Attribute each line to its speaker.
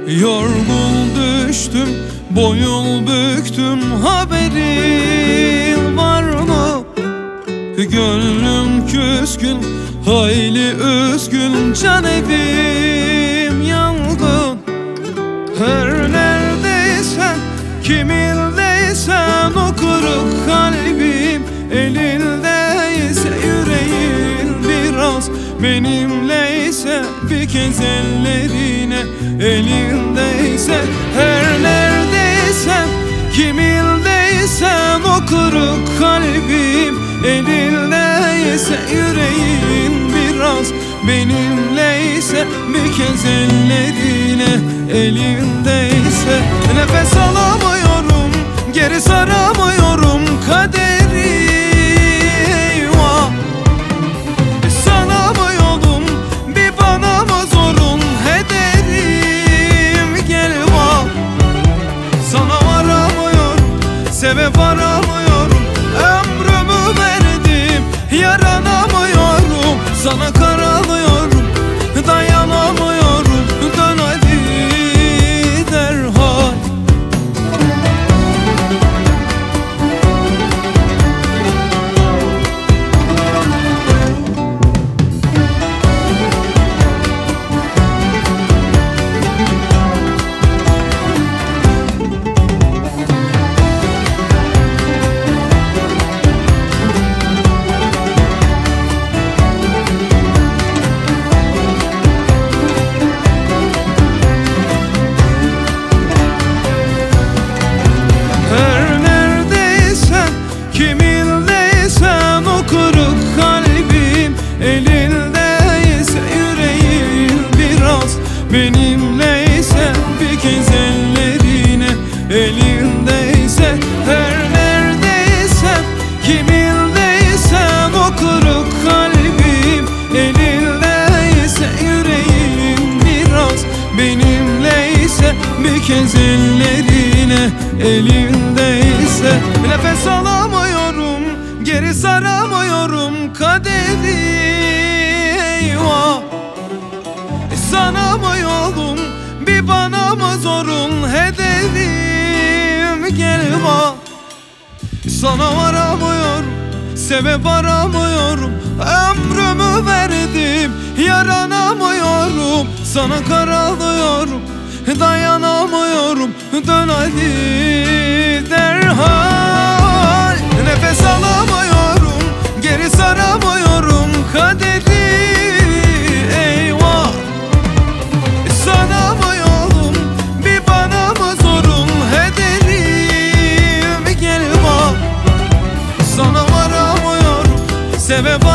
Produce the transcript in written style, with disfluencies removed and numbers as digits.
Speaker 1: Yorgun düştüm, boyun büktüm, haberin var mı? Gönlüm küskün, hayli üzgün, can evim yangın. Her neredeysen, kimindeysen, o kırık kalbim elindeyse, yüreğin biraz benimleyse, bir kez ellerine elindeyse. Her neredeysen, kimindeysen, o kırık kalbim elindeyse, yüreğin biraz benimleyse, bir kez ellerine elindeyse. Nefes alamıyorum, geri saramıyorum kaderi, eyvah. Sana mı yolum, bir bana mı zorun, ederim gel bak. Sana varamıyorum, sebep aramıyorum, ömrümü verdim, yaranamıyorum. Sana karalıyorum, dayanamıyorum, dön hadi derhal. Kimindeysen, o kırık kalbim elindeyse, yüreğin biraz benimleyse, bir kez ellerine elindeyse. Her neredeysen, kimindeysen, o kırık kalbim elindeyse, yüreğin biraz benimleyse, bir kez ellerine elindeyse. Nefes alamıyorum, geri saramıyorum kaderi, eyvah. Sana mı yolum, bir bana mı zorun, ederim gel bak. Sana varamıyorum, sebep aramıyorum, ömrümü verdim, yaranamıyorum. Sana karalıyorum, dayanamıyorum, dön hadi derhal. Nefes alamıyorum, geri saramıyorum kaderi, eyvah. Sana mı yolum, bir bana mı zorun, ederim gel bak. Sana varamıyorum, sebep